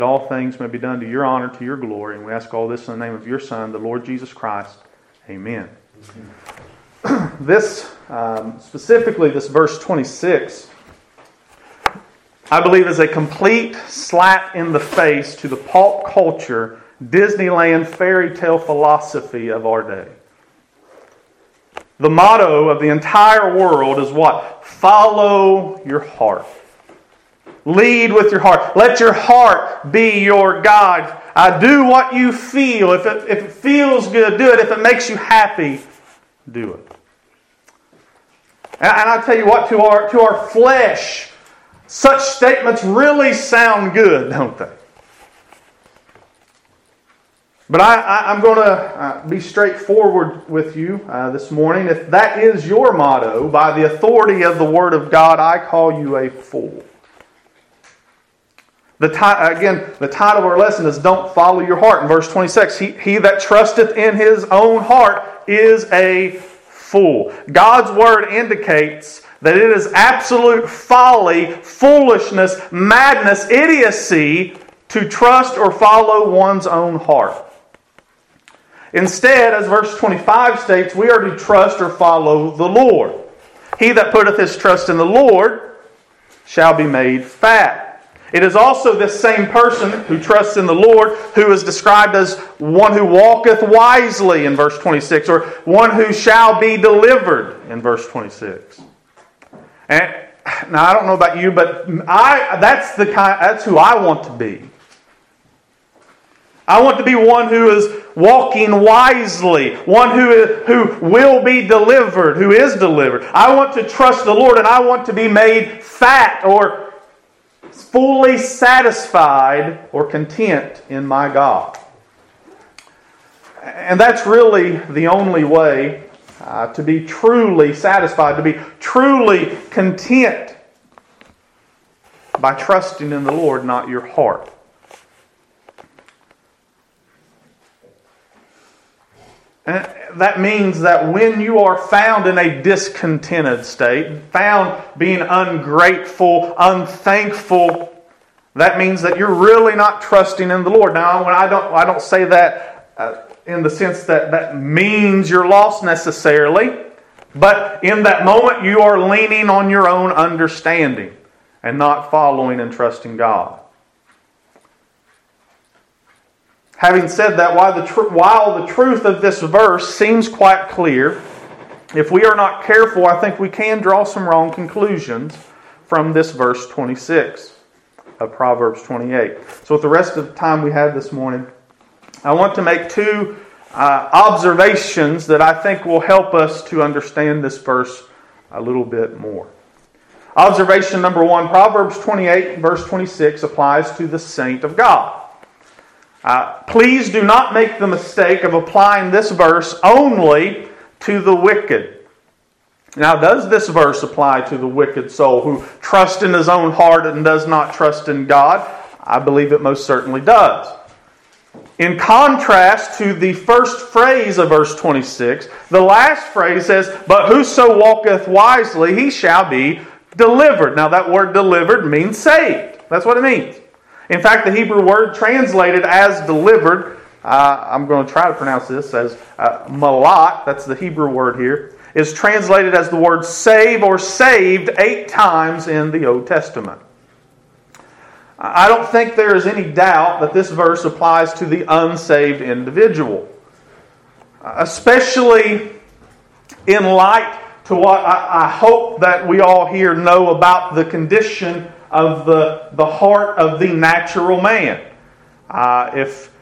all things may be done to your honor, to your glory. And we ask all this in the name of your Son, the Lord Jesus Christ. Amen. This, specifically this verse 26, I believe is a complete slap in the face to the pulp culture, Disneyland fairy tale philosophy of our day. The motto of the entire world is what? Follow your heart. Lead with your heart. Let your heart be your guide. Do what you feel. If it feels good, do it. If it makes you happy, do it. And I tell you what, to our flesh, such statements really sound good, don't they? But I'm going to be straightforward with you this morning. If that is your motto, by the authority of the Word of God, I call you a fool. The title of our lesson is Don't Follow Your Heart. In verse 26, he that trusteth in his own heart is a fool. God's Word indicates that it is absolute folly, foolishness, madness, idiocy to trust or follow one's own heart. Instead, as verse 25 states, we are to trust or follow the Lord. He that putteth his trust in the Lord shall be made fat. It is also this same person who trusts in the Lord who is described as one who walketh wisely in verse 26, or one who shall be delivered in verse 26. And now I don't know about you, but that's who I want to be. I want to be one who is walking wisely, one who will be delivered, who is delivered. I want to trust the Lord, and I want to be made fat or fully satisfied or content in my God. And that's really the only way to be truly satisfied, to be truly content, by trusting in the Lord, not your heart. And that means that when you are found in a discontented state, found being ungrateful, unthankful, that means that you're really not trusting in the Lord. Now, when I don't say that in the sense that means you're lost necessarily, but in that moment you are leaning on your own understanding and not following and trusting God. Having said that, while the truth of this verse seems quite clear, if we are not careful, I think we can draw some wrong conclusions from this verse 26 of Proverbs 28. So with the rest of the time we have this morning, I want to make two observations that I think will help us to understand this verse a little bit more. Observation number one, Proverbs 28 verse 26 applies to the saint of God. Please do not make the mistake of applying this verse only to the wicked. Now, does this verse apply to the wicked soul who trusts in his own heart and does not trust in God? I believe it most certainly does. In contrast to the first phrase of verse 26, the last phrase says, "But whoso walketh wisely, he shall be delivered." Now, that word delivered means saved. That's what it means. In fact, the Hebrew word translated as delivered, I'm going to try to pronounce this as malat, that's the Hebrew word here, is translated as the word save or saved 8 times in the Old Testament. I don't think there is any doubt that this verse applies to the unsaved individual, especially in light to what I hope that we all here know about the condition of the heart of the natural man. If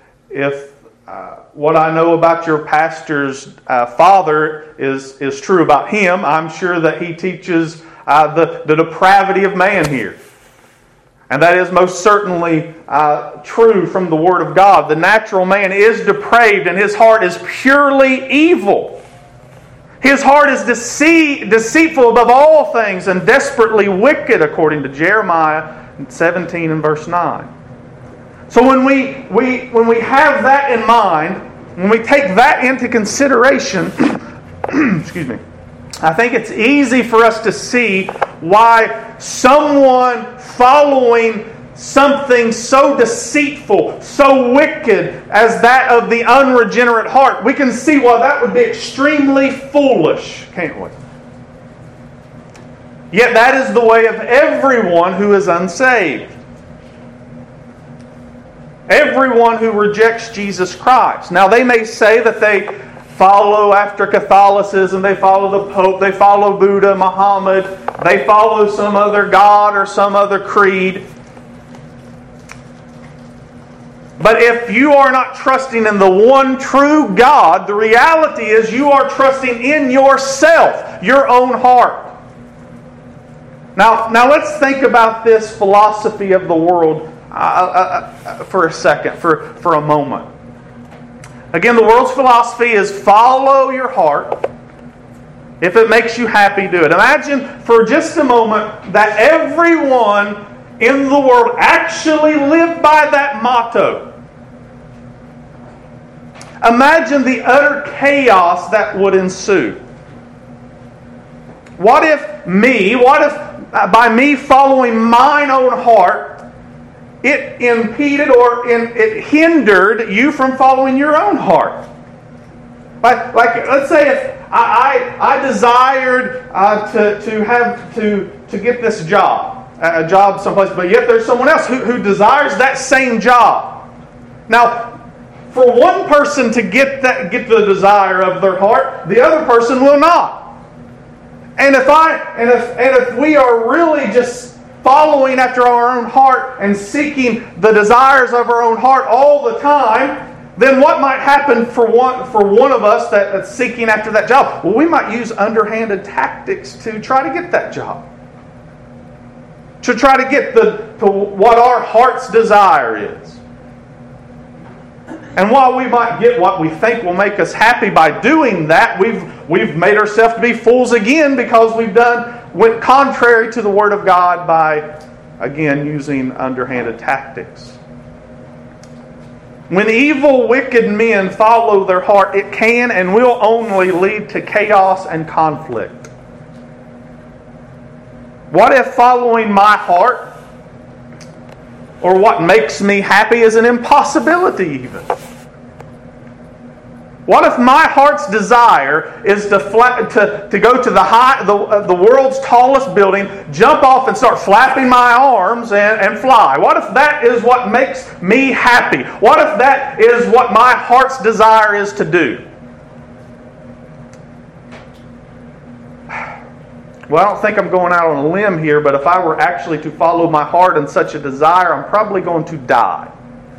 what I know about your pastor's father is true about him, I'm sure that he teaches the depravity of man here. And that is most certainly true from the Word of God. The natural man is depraved and his heart is purely evil. His heart is deceitful above all things and desperately wicked, according to Jeremiah 17 and verse 9. So when we have that in mind, when we take that into consideration, excuse me, I think it's easy for us to see why someone following something so deceitful, so wicked as that of the unregenerate heart, we can see why that would be extremely foolish, can't we? Yet that is the way of everyone who is unsaved. Everyone who rejects Jesus Christ. Now they may say that they follow after Catholicism, they follow the Pope, they follow Buddha, Muhammad, they follow some other god or some other creed. But if you are not trusting in the one true God, the reality is you are trusting in yourself, your own heart. Now let's think about this philosophy of the world for a second, for a moment. Again, the world's philosophy is follow your heart. If it makes you happy, do it. Imagine for just a moment that everyone in the world actually lived by that motto. Imagine the utter chaos that would ensue. What if by me following mine own heart, it impeded or it hindered you from following your own heart? Like let's say if I desired to get this job, a job someplace, but yet there's someone else who desires that same job. Now, for one person to get the desire of their heart, the other person will not. And if we are really just following after our own heart and seeking the desires of our own heart all the time, then what might happen for one of us that's seeking after that job? Well, we might use underhanded tactics to try to get that job. To try to get to what our heart's desire is. And while we might get what we think will make us happy by doing that, we've made ourselves to be fools again because went contrary to the Word of God by, again, using underhanded tactics. When evil, wicked men follow their heart, it can and will only lead to chaos and conflict. What if following my heart, or what makes me happy, is an impossibility even? What if my heart's desire is to go to the world's tallest building, jump off and start flapping my arms and fly? What if that is what makes me happy? What if that is what my heart's desire is to do? Well, I don't think I'm going out on a limb here, but if I were actually to follow my heart in such a desire, I'm probably going to die.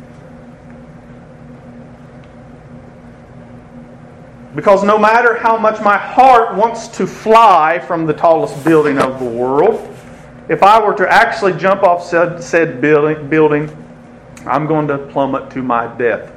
Because no matter how much my heart wants to fly from the tallest building of the world, if I were to actually jump off said building, I'm going to plummet to my death.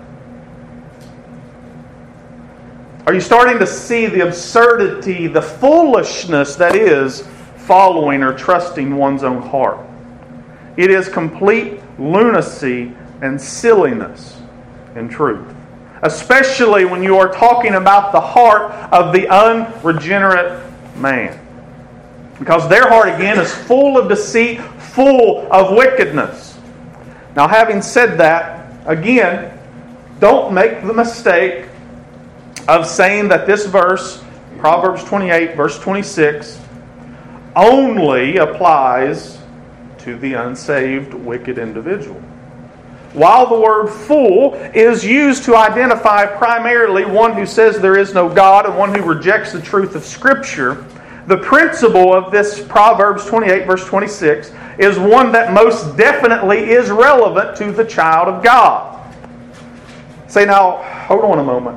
Are you starting to see the absurdity, the foolishness that is following or trusting one's own heart? It is complete lunacy and silliness in truth. Especially when you are talking about the heart of the unregenerate man. Because their heart, again, is full of deceit, full of wickedness. Now, having said that, again, don't make the mistake of saying that this verse, Proverbs 28, verse 26, only applies to the unsaved, wicked individual. While the word fool is used to identify primarily one who says there is no God and one who rejects the truth of Scripture, the principle of this Proverbs 28, verse 26, is one that most definitely is relevant to the child of God. Say now, hold on a moment.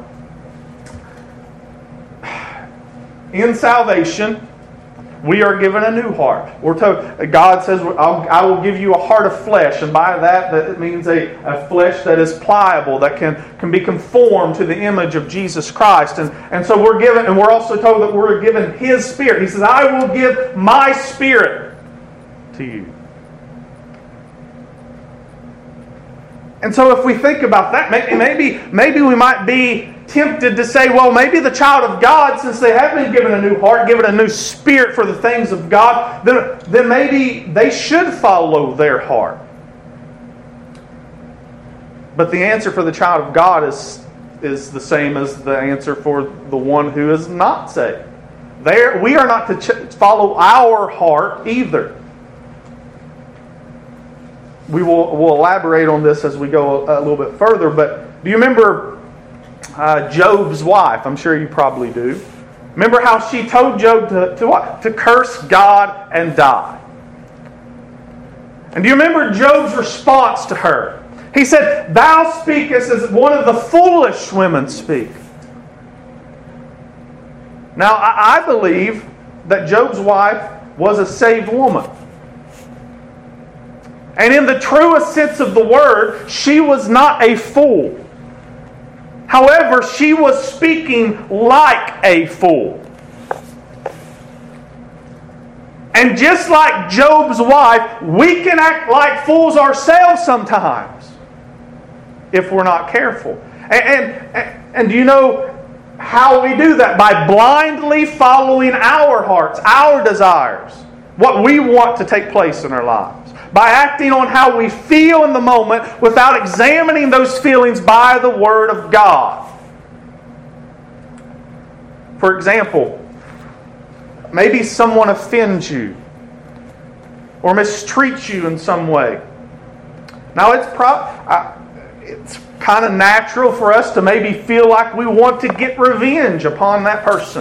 In salvation, we are given a new heart. We're told, God says, I will give you a heart of flesh. And by that it means a flesh that is pliable, that can be conformed to the image of Jesus Christ. And so we're given, and we're also told that we're given His Spirit. He says, I will give my Spirit to you. And so if we think about that, maybe we might be tempted to say, well, maybe the child of God, since they have been given a new heart, given a new spirit for the things of God, then maybe they should follow their heart. But the answer for the child of God is the same as the answer for the one who is not saved. We are not to follow our heart either. We'll elaborate on this as we go a little bit further, but do you remember Job's wife? I'm sure you probably do. Remember how she told Job to what? To curse God and die. And do you remember Job's response to her? He said, "Thou speakest as one of the foolish women speak." Now, I believe that Job's wife was a saved woman. And in the truest sense of the word, she was not a fool. However, she was speaking like a fool. And just like Job's wife, we can act like fools ourselves sometimes if we're not careful. And do you know how we do that? By blindly following our hearts, our desires, what we want to take place in our lives. By acting on how we feel in the moment without examining those feelings by the Word of God. For example, maybe someone offends you or mistreats you in some way. Now, it's kind of natural for us to maybe feel like we want to get revenge upon that person.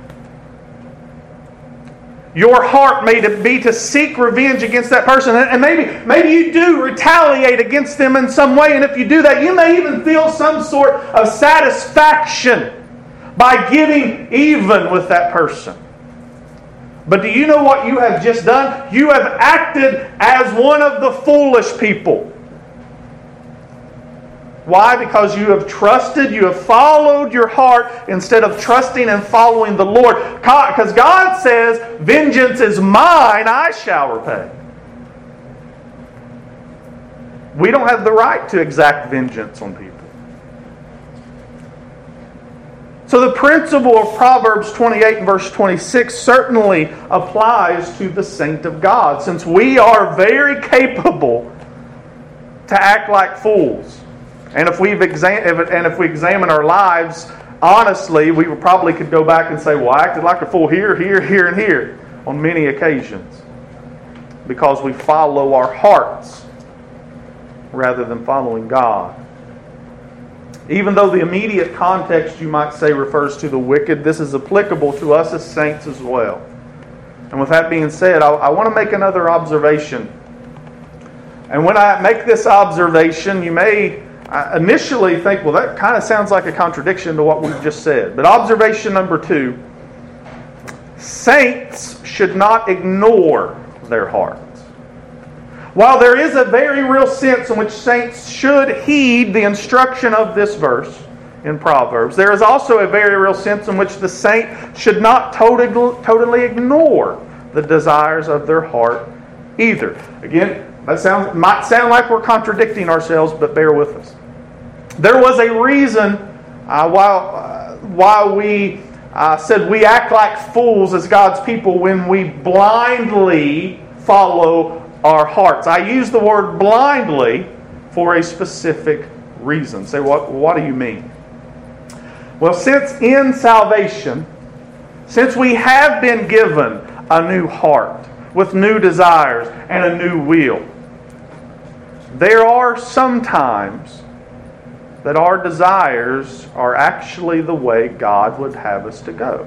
Your heart may be to seek revenge against that person. And maybe you do retaliate against them in some way. And if you do that, you may even feel some sort of satisfaction by getting even with that person. But do you know what you have just done? You have acted as one of the foolish people. Why? Because you have trusted, you have followed your heart instead of trusting and following the Lord. Because God says, "Vengeance is mine, I shall repay." We don't have the right to exact vengeance on people. So the principle of Proverbs 28 and verse 26 certainly applies to the saint of God, since we are very capable to act like fools. And if we examine our lives honestly, we probably could go back and say, "Well, I acted like a fool here, here, here, and here," on many occasions, because we follow our hearts rather than following God. Even though the immediate context, you might say, refers to the wicked, this is applicable to us as saints as well. And with that being said, I want to make another observation. And when I make this observation, you may initially think, well, that kind of sounds like a contradiction to what we've just said. But observation number 2, saints should not ignore their hearts. While there is a very real sense in which saints should heed the instruction of this verse in Proverbs, there is also a very real sense in which the saint should not totally ignore the desires of their heart either. Again, that might sound like we're contradicting ourselves, but bear with us. There was a reason why we said we act like fools as God's people when we blindly follow our hearts. I use the word blindly for a specific reason. Say, what do you mean? Well, since in salvation, since we have been given a new heart with new desires and a new will, there are some times that our desires are actually the way God would have us to go.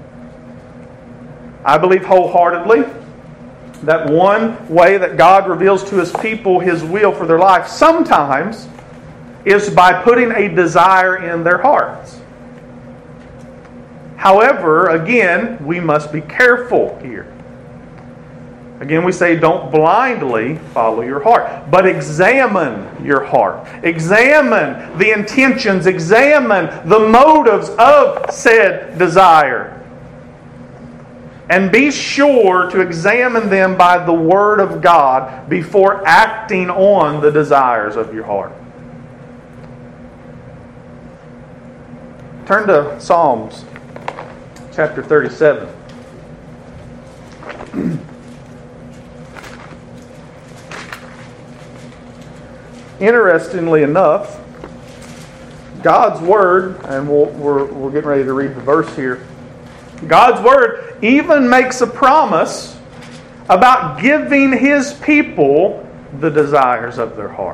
I believe wholeheartedly that one way that God reveals to His people His will for their life sometimes is by putting a desire in their hearts. However, again, we must be careful here. Again, we say don't blindly follow your heart, but examine your heart. Examine the intentions, examine the motives of said desire. And be sure to examine them by the Word of God before acting on the desires of your heart. Turn to Psalms chapter 37. Interestingly enough, God's Word, and we're getting ready to read the verse here, God's Word even makes a promise about giving His people the desires of their heart.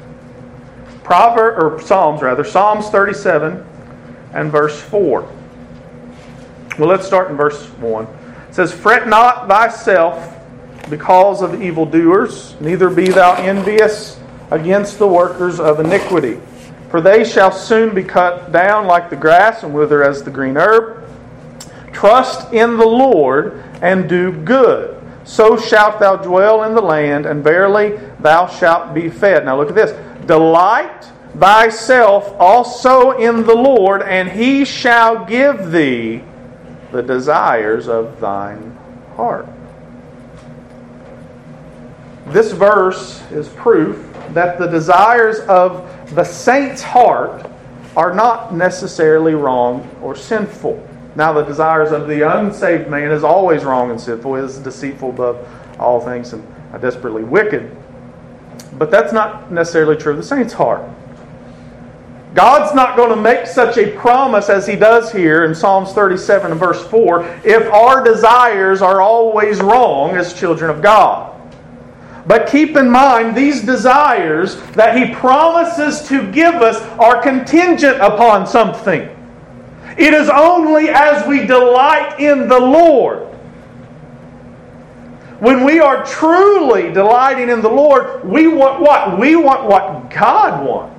Psalms 37 and verse 4. Well, let's start in verse 1. It says, "Fret not thyself because of evildoers, neither be thou envious against the workers of iniquity. For they shall soon be cut down like the grass and wither as the green herb. Trust in the Lord and do good. So shalt thou dwell in the land, and verily thou shalt be fed." Now look at this. "Delight thyself also in the Lord, and He shall give thee the desires of thine heart." This verse is proof that the desires of the saint's heart are not necessarily wrong or sinful. Now, the desires of the unsaved man is always wrong and sinful. It is deceitful above all things and desperately wicked. But that's not necessarily true of the saint's heart. God's not going to make such a promise as He does here in Psalms 37 and verse 4 if our desires are always wrong as children of God. But keep in mind, these desires that He promises to give us are contingent upon something. It is only as we delight in the Lord. When we are truly delighting in the Lord, we want what? We want what God wants.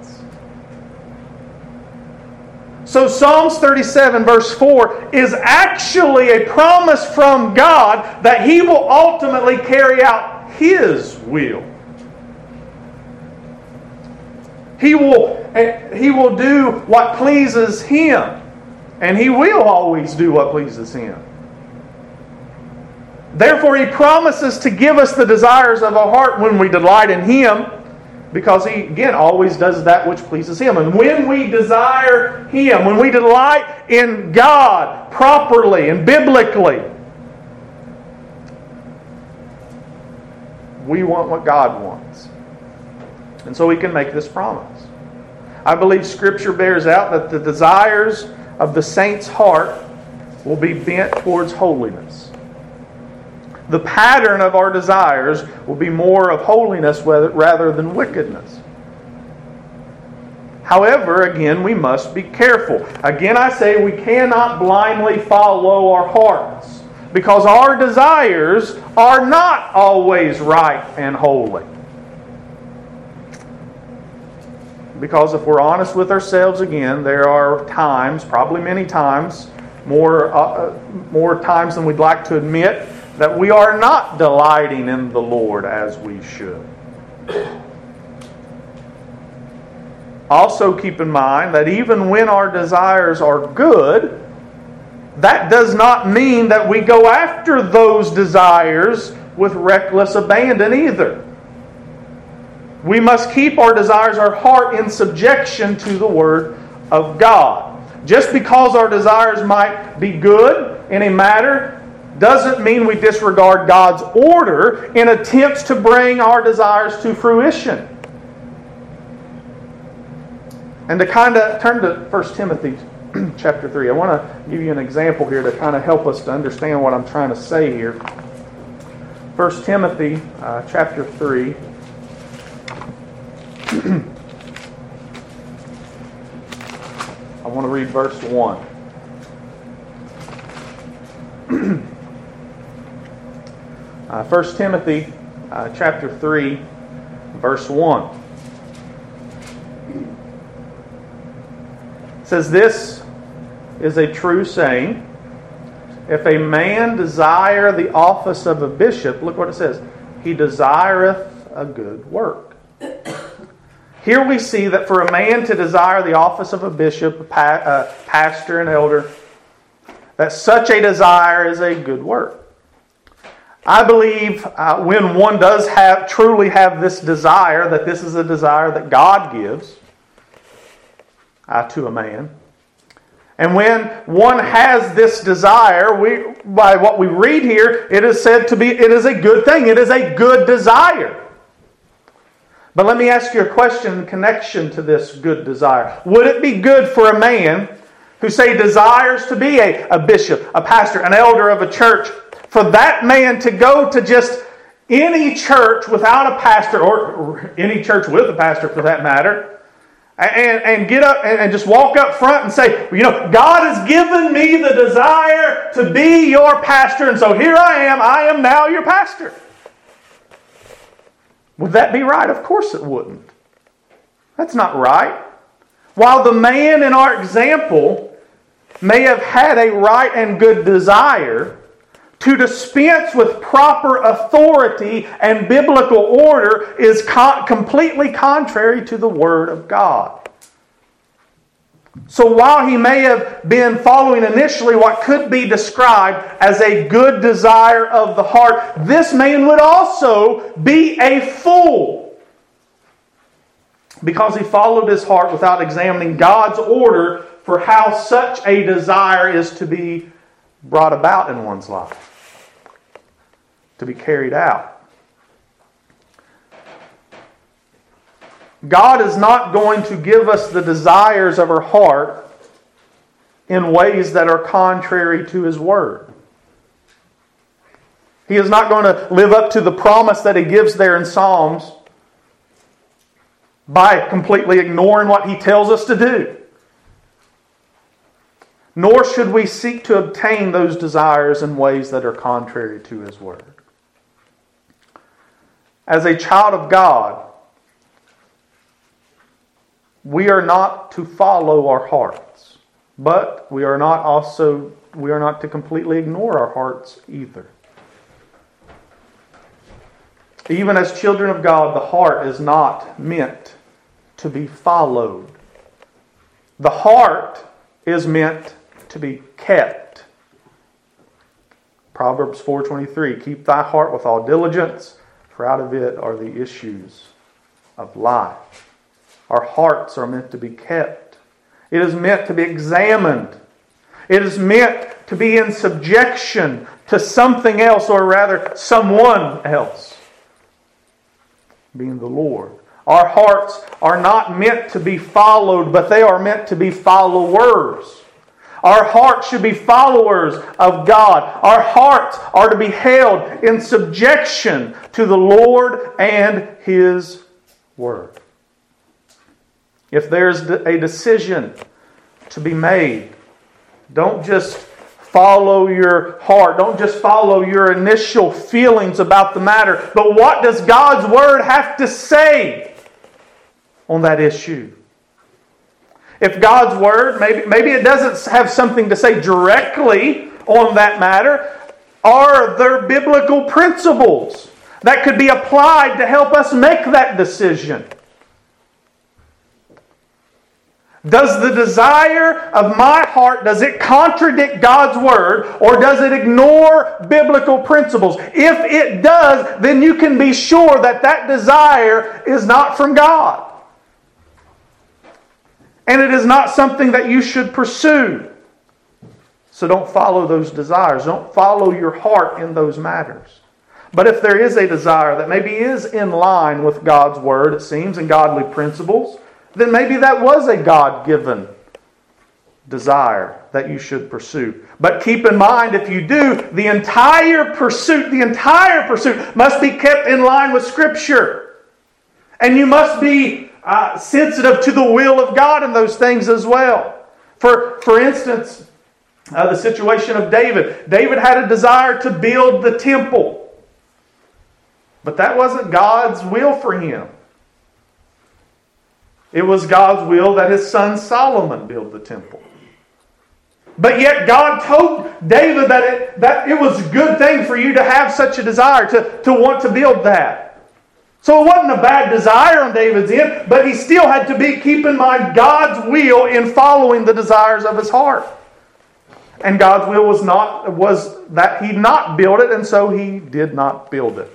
So Psalms 37 verse 4 is actually a promise from God that He will ultimately carry out His will. He will do what pleases Him. And He will always do what pleases Him. Therefore, He promises to give us the desires of our heart when we delight in Him, because He, again, always does that which pleases Him. And when we desire Him, when we delight in God properly and biblically, we want what God wants. And so we can make this promise. I believe Scripture bears out that the desires of the saint's heart will be bent towards holiness. The pattern of our desires will be more of holiness rather than wickedness. However, again, we must be careful. Again, I say we cannot blindly follow our hearts, because our desires are not always right and holy. Because if we're honest with ourselves again, there are times, probably many times, more times than we'd like to admit, that we are not delighting in the Lord as we should. Also keep in mind that even when our desires are good, that does not mean that we go after those desires with reckless abandon either. We must keep our desires, our heart, in subjection to the Word of God. Just because our desires might be good in a matter doesn't mean we disregard God's order in attempts to bring our desires to fruition. And to kind of turn to 1 Timothy chapter 3. I want to give you an example here to kind of help us to understand what I'm trying to say here. 1 Timothy chapter 3. I want to read verse 1. 1 Timothy chapter 3, verse 1. It says, "This is a true saying. If a man desire the office of a bishop," look what it says, "he desireth a good work." Here we see that for a man to desire the office of a bishop, a pastor, an elder, that such a desire is a good work. I believe when one does truly have this desire, that this is a desire that God gives to a man. And when one has this desire, by what we read here, it is said to be, it is a good thing. It is a good desire. But let me ask you a question in connection to this good desire. Would it be good for a man who, say, desires to be a bishop, a pastor, an elder of a church, for that man to go to just any church without a pastor, or any church with a pastor for that matter, and get up and just walk up front and say, God has given me the desire to be your pastor, and so here I am now your pastor? Would that be right? Of course it wouldn't. That's not right. While the man in our example may have had a right and good desire, to dispense with proper authority and biblical order is completely contrary to the Word of God. So while he may have been following initially what could be described as a good desire of the heart, this man would also be a fool, because he followed his heart without examining God's order for how such a desire is to be brought about in one's life, to be carried out. God is not going to give us the desires of our heart in ways that are contrary to His Word. He is not going to live up to the promise that He gives there in Psalms by completely ignoring what He tells us to do. Nor should we seek to obtain those desires in ways that are contrary to His Word. As a child of God, we are not to follow our hearts, but we are not to completely ignore our hearts either. Even as children of God, the heart is not meant to be followed. The heart is meant to be kept. Proverbs 4:23, keep thy heart with all diligence, for out of it are the issues of life. Our hearts are meant to be kept. It is meant to be examined. It is meant to be in subjection to something else, or rather someone else, being the Lord. Our hearts are not meant to be followed, but they are meant to be followers. Our hearts should be followers of God. Our hearts are to be held in subjection to the Lord and His Word. If there's a decision to be made, don't just follow your heart. Don't just follow your initial feelings about the matter. But what does God's Word have to say on that issue? If God's Word, maybe it doesn't have something to say directly on that matter, are there biblical principles that could be applied to help us make that decision? Does the desire of my heart, does it contradict God's Word, or does it ignore biblical principles? If it does, then you can be sure that that desire is not from God. And it is not something that you should pursue. So don't follow those desires. Don't follow your heart in those matters. But if there is a desire that maybe is in line with God's Word, it seems, and godly principles, then maybe that was a God-given desire that you should pursue. But keep in mind, if you do, the entire pursuit must be kept in line with Scripture. And you must be sensitive to the will of God in those things as well. For instance, the situation of David. David had a desire to build the temple. But that wasn't God's will for him. It was God's will that his son Solomon build the temple. But yet God told David that it was a good thing for you to have such a desire, to want to build that. So it wasn't a bad desire on David's end, but he still had to keep in mind God's will in following the desires of his heart. And God's will was that he not build it, and so he did not build it.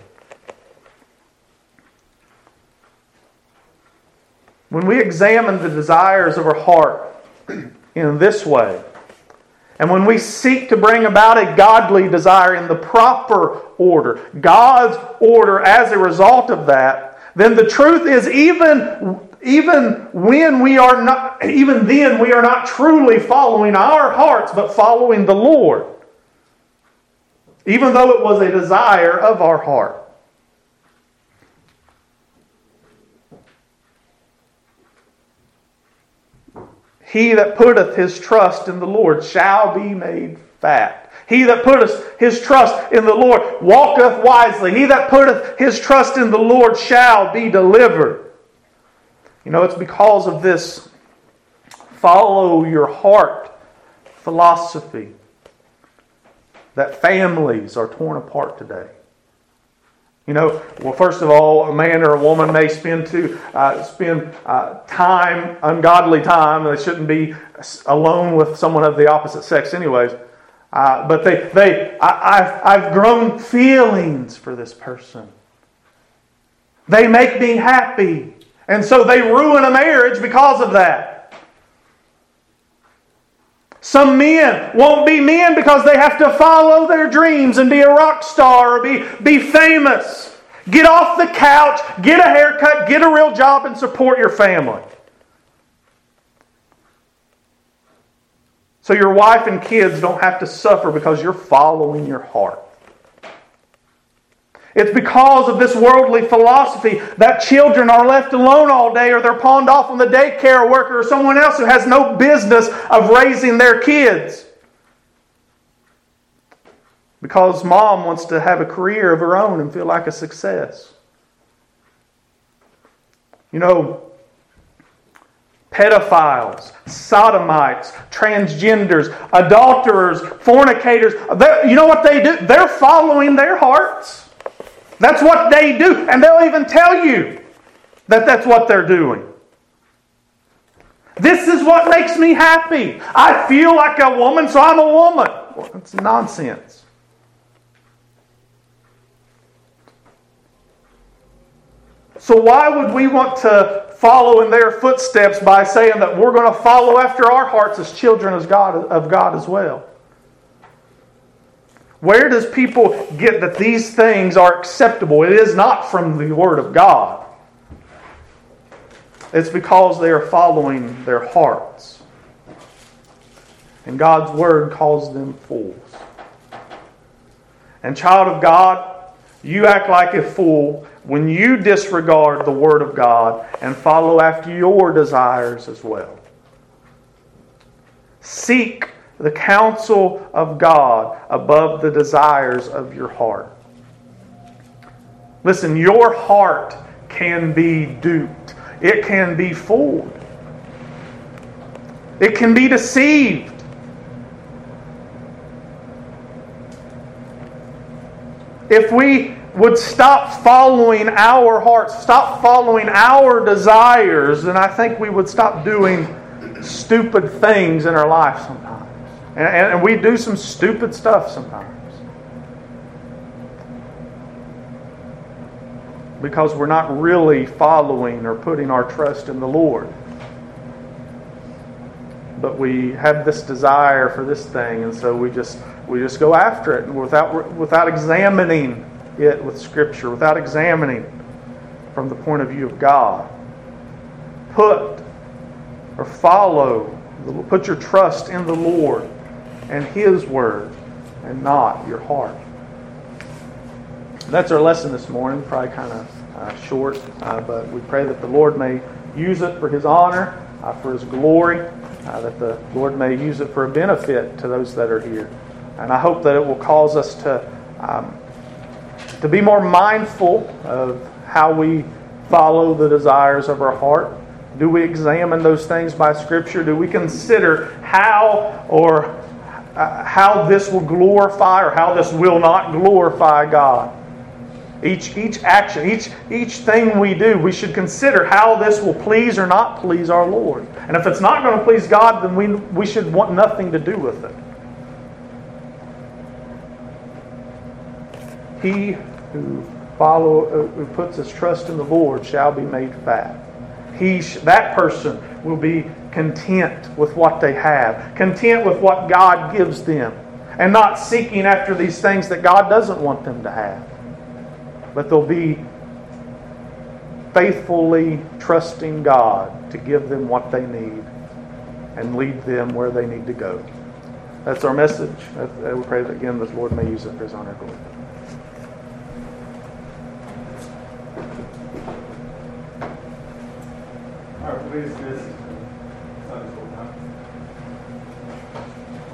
When we examine the desires of our heart in this way, and when we seek to bring about a godly desire in the proper order, God's order as a result of that, then the truth is even then we are not truly following our hearts, but following the Lord. Even though it was a desire of our heart. He that putteth his trust in the Lord shall be made fat. He that putteth his trust in the Lord walketh wisely. He that putteth his trust in the Lord shall be delivered. You know, it's because of this follow your heart philosophy that families are torn apart today. You know, well, first of all, a man or a woman may spend time, ungodly time. They shouldn't be alone with someone of the opposite sex, anyways. But I've grown feelings for this person. They make me happy, and so they ruin a marriage because of that. Some men won't be men because they have to follow their dreams and be a rock star or be famous. Get off the couch, get a haircut, get a real job, and support your family. So your wife and kids don't have to suffer because you're following your heart. It's because of this worldly philosophy that children are left alone all day, or they're pawned off on the daycare worker or someone else who has no business of raising their kids. Because mom wants to have a career of her own and feel like a success. You know, pedophiles, sodomites, transgenders, adulterers, fornicators, you know what they do? They're following their hearts. That's what they do. And they'll even tell you that that's what they're doing. This is what makes me happy. I feel like a woman, so I'm a woman. Well, that's nonsense. So why would we want to follow in their footsteps by saying that we're going to follow after our hearts as children of God as well? Where does people get that these things are acceptable? It is not from the Word of God. It's because they are following their hearts. And God's Word calls them fools. And child of God, you act like a fool when you disregard the Word of God and follow after your desires as well. Seek the counsel of God above the desires of your heart. Listen, your heart can be duped. It can be fooled. It can be deceived. If we would stop following our hearts, stop following our desires, then I think we would stop doing stupid things in our life sometimes. And we do some stupid stuff sometimes. Because we're not really following or putting our trust in the Lord. But we have this desire for this thing, and so we just go after it without examining it with Scripture, without examining from the point of view of God. Put your trust in the Lord and His Word, and not your heart. That's our lesson this morning. Probably kind of short, but we pray that the Lord may use it for His honor, for His glory, that the Lord may use it for a benefit to those that are here. And I hope that it will cause us to be more mindful of how we follow the desires of our heart. Do we examine those things by Scripture? Do we consider how this will glorify or how this will not glorify God? Each action, each thing we do, we should consider how this will please or not please our Lord. And if it's not going to please God, then we should want nothing to do with it. He who puts his trust in the Lord shall be made fat. That person will be content with what they have, content with what God gives them, and not seeking after these things that God doesn't want them to have. But they'll be faithfully trusting God to give them what they need and lead them where they need to go. That's our message. We pray that, again, the Lord may use it for His honor and glory. All right, please dismiss Sunday school time.